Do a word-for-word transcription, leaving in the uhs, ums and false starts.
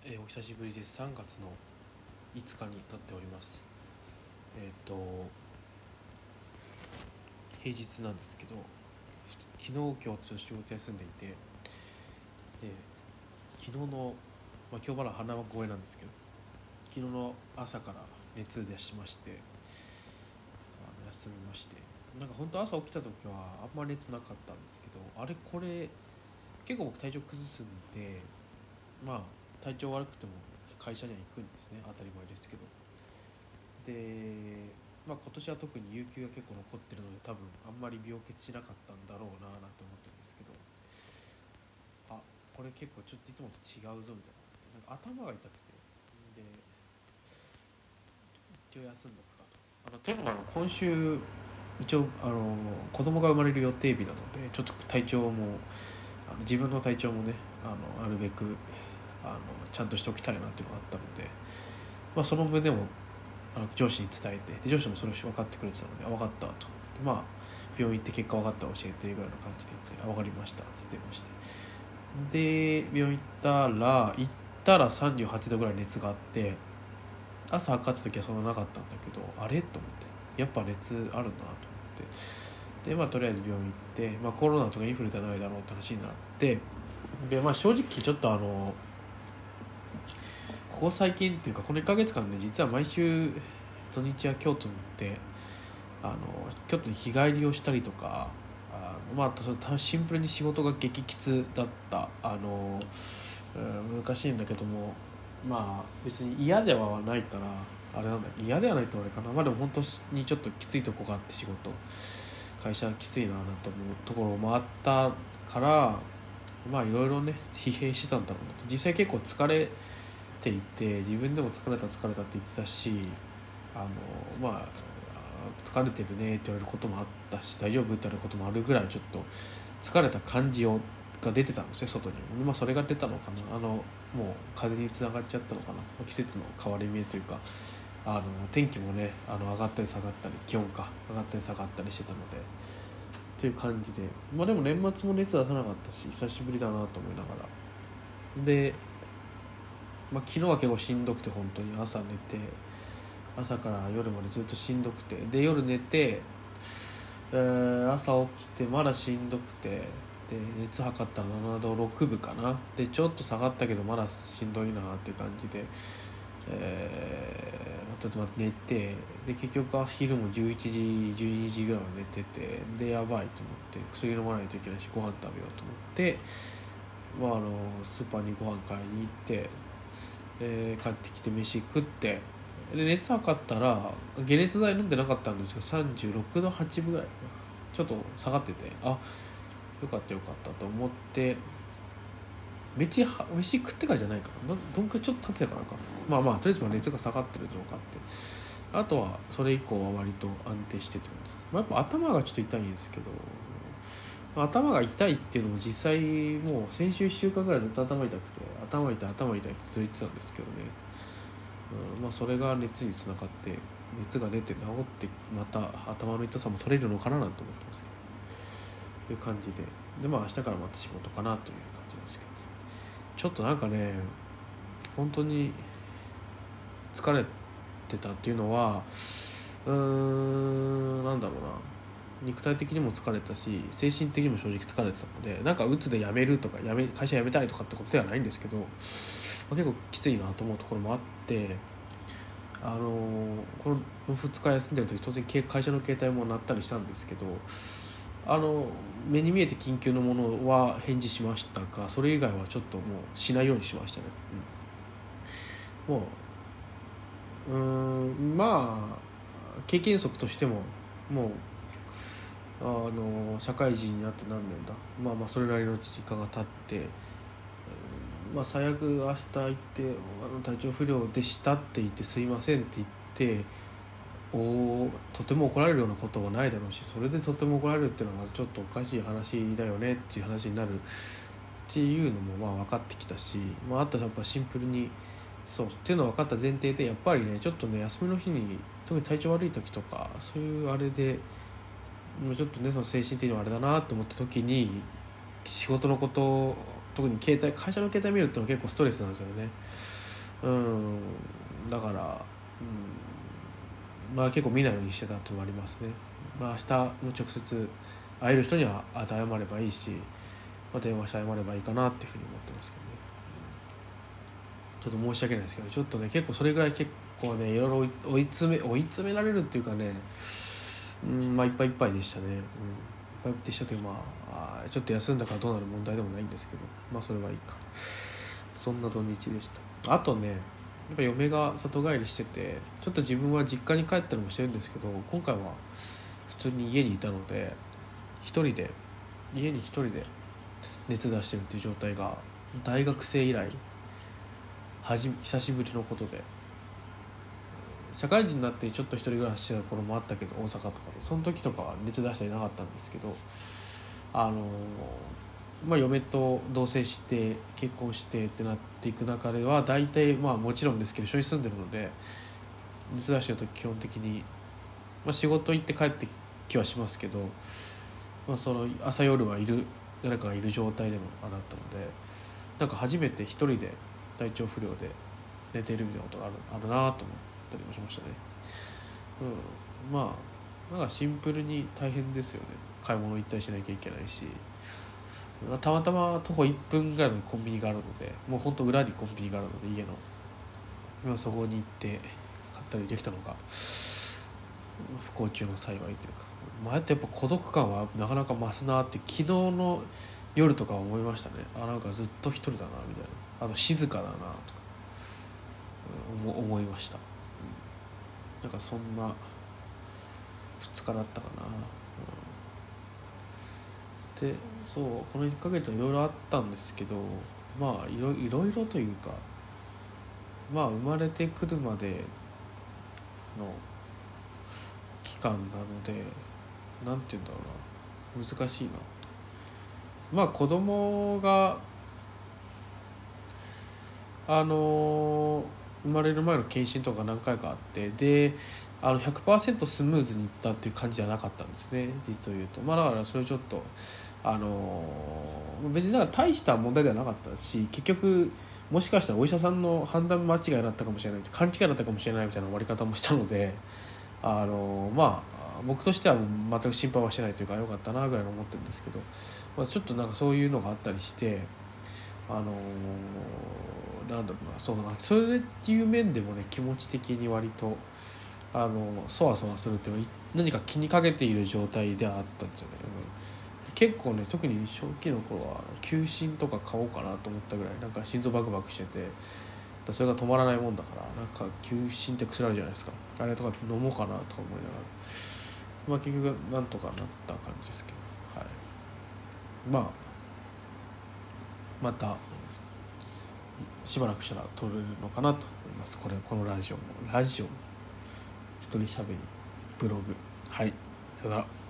えーお久しぶりです。さんがつのいつかになっております。えっ、と平日なんですけど、昨日今日と仕事休んでいて、えー昨日の、まあ、今日まだ鼻は声なんですけど、昨日の朝から熱出しまして、あの休みまして、なんか本当朝起きた時はあんまり熱なかったんですけど、あれこれ結構僕体調崩すんで、まあ体調悪くても会社には行くんですね。当たり前ですけど。で、まあ、今年は特に有給が結構残ってるので多分あんまり病欠しなかったんだろうななんて思ってるんですけど、あこれ結構ちょっといつもと違うぞみたいな、なんか頭が痛くて、で一応休んどくかと。あのというのもあの今週一応あの子供が生まれる予定日なので、ちょっと体調もあの自分の体調もね、あのあるべくあのちゃんとしておきたいなっていうのがあったので、まあ、その上でもあの上司に伝えて、で上司もそれを分かってくれてたので、あ分かったと。でまあ病院行って結果分かったら教えてぐらいの感じで言って、あ分かりましたって言ってまして、で病院行ったら行ったらさんじゅうはちどぐらい熱があって、朝測った時はそんななかったんだけど、あれと思って、やっぱ熱あるなと思って、でまあとりあえず病院行って、まあ、コロナとかインフルじゃないだろうって話になって、でまあ正直ちょっとあのここ最近っていうかこのいっかげつかんね、実は毎週土日は京都に行って、あの京都に日帰りをしたりとか、あの、まあ、あとそのシンプルに仕事が激きつだった、あの、うん、難しいんだけども、まあ別に嫌ではないからあれなんだけど、嫌ではないとあれかな、まあでも本当にちょっときついとこがあって、仕事会社きついななんて思うところもあったから、まあいろいろね疲弊してたんだろうなと。実際結構疲れていて、自分でも疲れた疲れたって言ってたし、あのまあ疲れてるねって言われることもあったし、大丈夫って言われることもあるぐらいちょっと疲れた感じをが出てたんですね、外に。まあそれが出たのかな、あのもう風邪につながっちゃったのかな、季節の変わり目というか、あの天気もね、あの上がったり下がったり、気温か上がったり下がったりしてたのでっていう感じで、まあでも年末も熱出さなかったし久しぶりだなと思いながらで、まあ、昨日は結構しんどくて、本当に朝寝て朝から夜までずっとしんどくて、で夜寝て、えー朝起きてまだしんどくて、で熱測ったらななどろくぶかな、でちょっと下がったけどまだしんどいなっていう感じで、えー、ちょっと待って寝て、で結局は昼もじゅういちじじゅうにじぐらいまで寝てて、でやばいと思って薬飲まないといけないし、ご飯食べようと思って、まあ、あのスーパーにご飯買いに行って、えー帰ってきて飯食って、で熱測ったら解熱剤飲んでなかったんですけどさんじゅうろくどはちぶぐらいかな、ちょっと下がってて、あよかったよかったと思って、飯は飯食ってからじゃないかな、どんくらいちょっと経ってたからかな、まあまあとりあえずまあ熱が下がってるのがあって、あとはそれ以降は割と安定してってことです。まあ、やっぱ頭がちょっと痛いんですけど、頭が痛いっていうのも実際もう先週いっしゅうかんぐらいずっと頭痛くて、頭痛い頭痛いってずっと言ってたんですけどね、うんまあ、それが熱につながって熱が出て治ってまた頭の痛さも取れるのかななんて思ってますけど、という感じで、でまあ明日からまた仕事かなという感じなんですけど、ちょっとなんかね本当に疲れてたっていうのは、うーんなんだろうな、肉体的にも疲れたし精神的にも正直疲れてたので、なんか鬱で辞めるとか辞め会社辞めたいとかってことではないんですけど、まあ、結構きついなと思うところもあって、あのーこのふつか休んでる時当然会社の携帯も鳴ったりしたんですけど、あの目に見えて緊急のものは返事しましたが、それ以外はちょっともうしないようにしましたね、うん、もううーんまあ経験則としてももうあの社会人になって何年だ、まあまあそれなりの時間が経って、まあ、最悪明日行ってあの体調不良でしたって言ってすいませんって言っておとても怒られるようなことはないだろうし、それでとても怒られるっていうのはちょっとおかしい話だよねっていう話になるっていうのもまあ分かってきたし、まあ、あとやっぱシンプルにそうっていうのは分かった前提で、やっぱりねちょっとね休みの日に特に体調悪い時とかそういうあれでもうちょっとねその精神的にもあれだなと思った時に仕事のこと特に携帯会社の携帯見るってのは結構ストレスなんですよね。うんだから、うん、まあ結構見ないようにしてたっていうのもありますね。まあ明日も直接会える人には謝ればいいし、まあ、電話して謝ればいいかなっていうふうに思ってますけどね。ちょっと申し訳ないですけど、ちょっとね結構それぐらい結構ねいろいろ追い詰め追い詰められるっていうかね、うんまあいっぱいいっぱいでしたね。うん、いっぱいでしたというまあちょっと休んだからどうなる問題でもないんですけど、まあそれはいいか。そんな土日でした。あとねやっぱ嫁が里帰りしてて、ちょっと自分は実家に帰ったりもしてるんですけど、今回は普通に家にいたので一人で家に一人で熱出してるっていう状態が大学生以来はじ久しぶりのことで、社会人になってちょっと一人暮らししてた頃もあったけど大阪とかで、その時とかは熱出していなかったんですけど、あのまあ嫁と同棲して結婚してってなっていく中では大体まあもちろんですけど一緒に住んでるので、熱出してる時基本的に、まあ、仕事行って帰ってきはしますけど、まあ、その朝夜はいる誰かがいる状態でもあったので、なんか初めて一人で体調不良で寝てるみたいなことがあるあるなと思ったりもしましたね。うん、まあなんかシンプルに大変ですよね。買い物行ったりしなきゃいけないし、たまたま徒歩いっぷんぐらいのコンビニがあるので、もうほんと裏にコンビニがあるので家の、まあ、そこに行って買ったりできたのが不幸中の幸いというか、前ってやっぱ孤独感はなかなか増すなって昨日の夜とか思いましたね。あなんかずっと一人だなみたいな、あと静かだなとか思思いました。うん、なんかそんなふつかだったかな。うん、でそうこのいっかげついろいろあったんですけど、まあいろいろいろというか、まあ生まれてくるまでの期間なので、なんて言うんだろうな、難しいな。まあ子供があの生まれる前の検診とか何回かあって、であの ひゃくパーセント スムーズにいったっていう感じじゃなかったんですね、実を言うと。まあだからそれちょっとあの別になんか大した問題ではなかったし、結局もしかしたらお医者さんの判断間違いだったかもしれない、勘違いだったかもしれないみたいな終わり方もしたので、あのまあ僕としては全く心配はしてないというか、良かったなぐらいに思ってるんですけど、まあ、ちょっとなんかそういうのがあったりして、あのなんだろうな、そうだな、それっていう面でもね気持ち的に割とあのそわそわするっていうか、何か気にかけている状態ではあったんですよね。うん、結構ね特に初期の頃は休診とか買おうかなと思ったぐらい、なんか心臓バクバクしてて、それが止まらないもんだから、なんか休診って薬あるじゃないですか、あれとか飲もうかなとか思いながら、まあ結局なんとかなった感じですけど、はい、まあまたしばらくしたら撮れるのかなと思います。これこのラジオもラジオ一人しゃべりブログ、はい、さよなら。